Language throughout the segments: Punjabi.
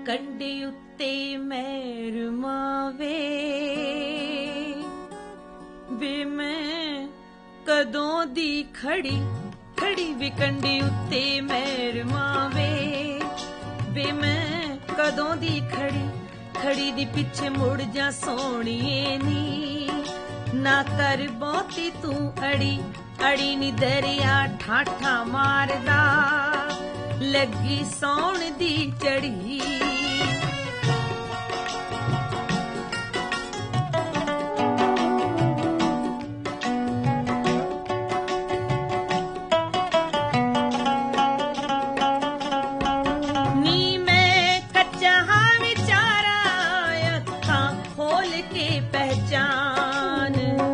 ਕੰਡੇ ਉੱਤੇ ਮਹਿਰ ਮਾਵੇ ਵੇ ਮੈਂ ਕਦੋਂ ਦੀ ਖੜੀ ਖੜੀ ਵੇ ਕੰਡੇ ਉੱਤੇ ਮਹਿਰ ਮਾਵੇ ਵੇ ਮੈਂ ਕਦੋਂ ਦੀ ਖੜੀ ਖੜੀ ਦੀ ਪਿੱਛੇ ਮੁੜ ਜਾ ਸੋਹਣੀਏ ਨੀ ਨਾ ਕਰ ਬਹੁਤੀ ਤੂੰ ਅੜੀ ਅੜੀ ਨੀ ਦਰਿਆ ਠਾਠਾ ਮਾਰਦਾ ਲੱਗੀ ਸੌਣ ਦੀ ਚੜੀ ਨੀ ਮੈਂ ਕੱਚਾ ਹਾਂ ਵਿਚਾਰਾ ਅੱਖਾਂ ਖੋਲ ਕੇ ਪਹਿਚਾਨ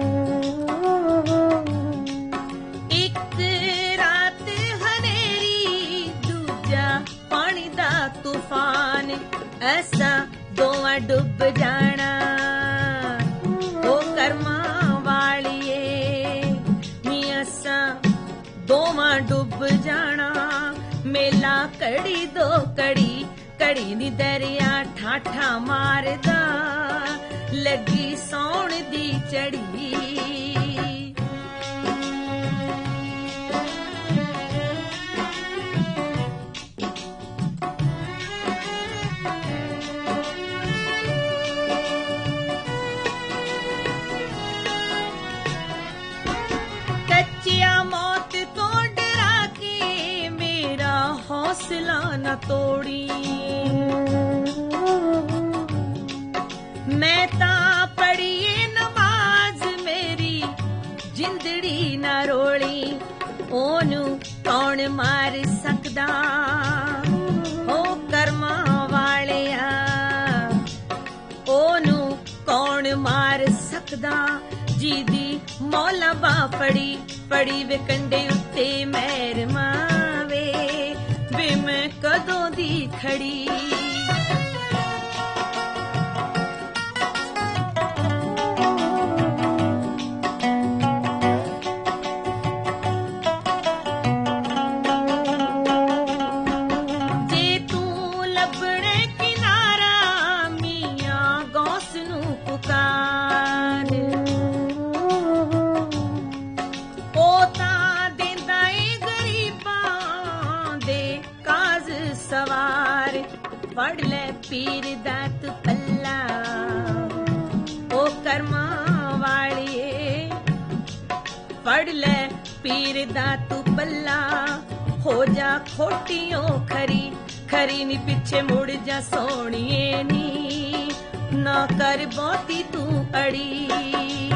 ਇੱਕ ਰਾਤ ਹਨੇਰੀ ਦੂਜਾ ਪਾਣੀ ਦਾ ਤੂਫਾਨ ਐਸਾ ਦੋਵਾਂ ਡੁੱਬ ਜਾਣਾ ਉਹ ਕਰਮਾਂ ਵਾਲੀਏ ਨੀ ਐਸਾ ਦੋਵਾਂ ਡੁੱਬ ਜਾਣਾ ਮੇਲਾ ਕੜੀ ਦੋ ਕੜੀ ਕੜੀ ਨੀ ਦਰਿਆ ਠਾਠਾ ਮਾਰਦਾ ਲੱਗੀ ਸੌਣ ਦੀ ਚੜੀ ਕੱਚਿਆ ਮੌਤ ਤੋਂ ਡਰਾ ਕੇ ਮੇਰਾ ਹੌਸਲਾ ਨਾ ਤੋੜੀ ਮੈਂ ਤਾਂ ਪੜੀਏ ਨਮਾਜ਼ ਮੇਰੀ ਜਿੰਦੜੀ ਨਾ ਰੋਲੀ ਉਹਨੂੰ ਕੌਣ ਮਾਰ ਸਕਦਾ ਉਹ ਕਰਮਾਂ ਵਾਲਿਆ ਉਹਨੂੰ ਕੌਣ ਮਾਰ ਸਕਦਾ ਜਿਹਦੀ ਮੌਲਾ ਬਾ ਫੜੀ ਫੜੀ ਵੇ ਕੰਡੇ ਉੱਤੇ ਮਹਿਰ ਮਾਵੇ ਵੇ ਮੈਂ ਕਦੋਂ ਦੀ ਖੜੀ ਜੇ ਤੂੰ ਲੱਭਣੇ ਕਿਨਾਰਾ ਮੀਆਂ ਗੌਸ ਨੂੰ ਪੁਕਾਰ ਉਹ ਤਾਂ ਦਿੰਦਾ ਏ ਗਰੀਬਾਂ ਦੇ ਕਾਜ਼ ਸਵਾਰ ਫੜ ਲੈ ਪੀਰ ਦਾ ਤੂੰ ਪੱਲਾ ਉਹ ਕਰਮਾਂ ਵਾਲੀਏ ਫੜ ਲੈ ਪੀਰ ਦਾ ਤੂੰ ਪੱਲਾ ਹੋ ਜਾ ਖੋਟੀਓ ਖਰੀ ਖਰੀ ਨੀ ਪਿੱਛੇ ਮੁੜ ਜਾ ਸੋਹਣੀਏ ਨੀ ਨਾ ਕਰ ਬਹੁਤੀ ਤੂੰ ਅੜੀ